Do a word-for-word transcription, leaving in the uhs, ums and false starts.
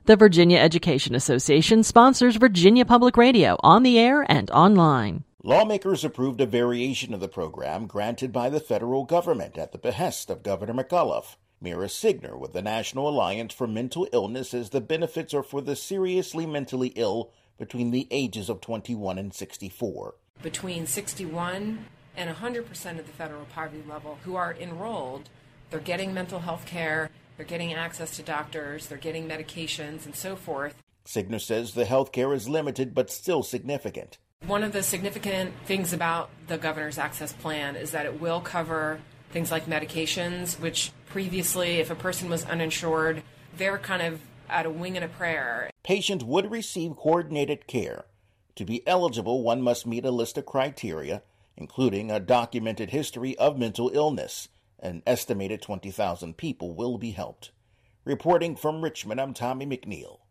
The Virginia Education Association sponsors Virginia Public Radio on the air and online. Lawmakers approved a variation of the program granted by the federal government at the behest of Governor McAuliffe. Mira Signer with the National Alliance for Mental Illness says the benefits are for the seriously mentally ill between the ages of twenty-one and sixty-four. Between sixty-one and one hundred percent of the federal poverty level who are enrolled, they're getting mental health care, they're getting access to doctors, they're getting medications, and so forth. Signer says the health care is limited but still significant. One of the significant things about the Governor's Access Plan is that it will cover things like medications, which previously, if a person was uninsured, they're kind of at a wing and a prayer. Patients would receive coordinated care. To be eligible, one must meet a list of criteria, including a documented history of mental illness. An estimated twenty thousand people will be helped. Reporting from Richmond, I'm Tommy McNeil.